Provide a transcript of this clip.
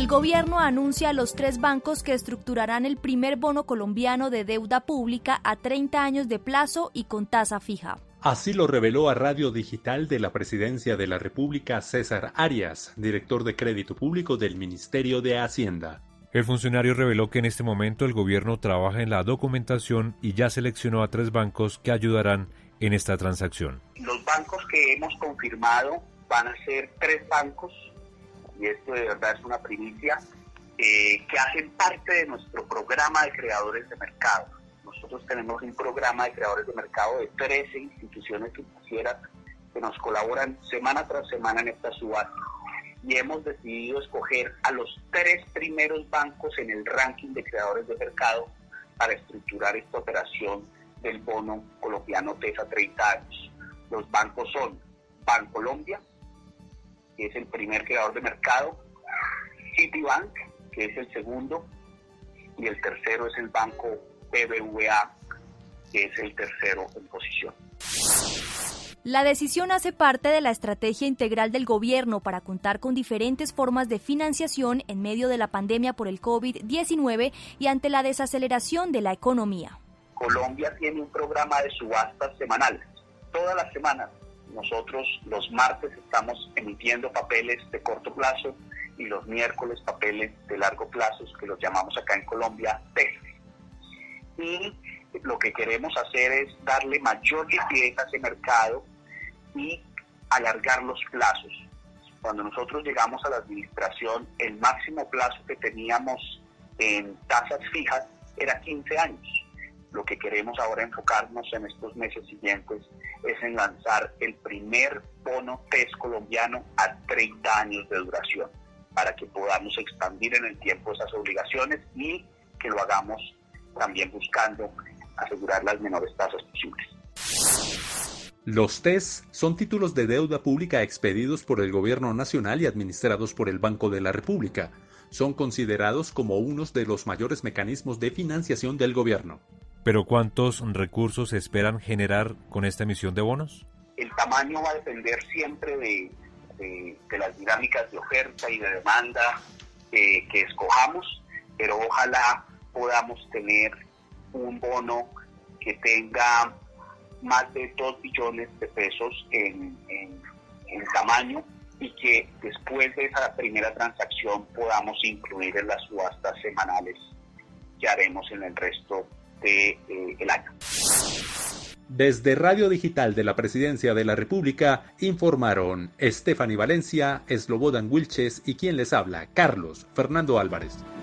gobierno anuncia a los 3 bancos que estructurarán el primer bono colombiano de deuda pública a 30 años de plazo y con tasa fija. Así lo reveló a Radio Digital de la Presidencia de la República César Arias, director de Crédito Público del Ministerio de Hacienda. El funcionario reveló que en este momento el gobierno trabaja en la documentación y ya seleccionó a 3 bancos que ayudarán en esta transacción. Los bancos que hemos confirmado van a ser 3 bancos, y esto de verdad es una primicia, que hacen parte de nuestro programa de creadores de mercado. Nosotros tenemos un programa de creadores de mercado de 13 instituciones financieras que nos colaboran semana tras semana en esta subasta. Y hemos decidido escoger a los 3 primeros bancos en el ranking de creadores de mercado para estructurar esta operación del bono colombiano TES a 30 años. Los bancos son Bancolombia, que es el primer creador de mercado, Citibank, que es el segundo, y el tercero es el banco BBVA, que es el tercero en posición. La decisión hace parte de la estrategia integral del gobierno para contar con diferentes formas de financiación en medio de la pandemia por el COVID-19 y ante la desaceleración de la economía. Colombia tiene un programa de subastas semanales. Todas las semanas nosotros los martes estamos emitiendo papeles de corto plazo y los miércoles papeles de largo plazo, que los llamamos acá en Colombia TES. Y lo que queremos hacer es darle mayor liquidez a ese mercado y alargar los plazos. Cuando nosotros llegamos a la administración, el máximo plazo que teníamos en tasas fijas era 15 años. Lo que queremos ahora enfocarnos en estos meses siguientes es en lanzar el primer bono TES colombiano a 30 años de duración, para que podamos expandir en el tiempo esas obligaciones y que lo hagamos también buscando asegurar las menores tasas posibles. Los TES son títulos de deuda pública expedidos por el Gobierno Nacional y administrados por el Banco de la República. Son considerados como unos de los mayores mecanismos de financiación del gobierno. ¿Pero cuántos recursos esperan generar con esta emisión de bonos? El tamaño va a depender siempre de las dinámicas de oferta y de demanda que escojamos, pero ojalá podamos tener un bono que tenga más de 2 billones de pesos en tamaño y que después de esa primera transacción podamos incluir en las subastas semanales que haremos en el resto del año. Desde Radio Digital de la Presidencia de la República informaron Stephanie Valencia, Slobodan Wilches y quien les habla, Carlos Fernando Álvarez.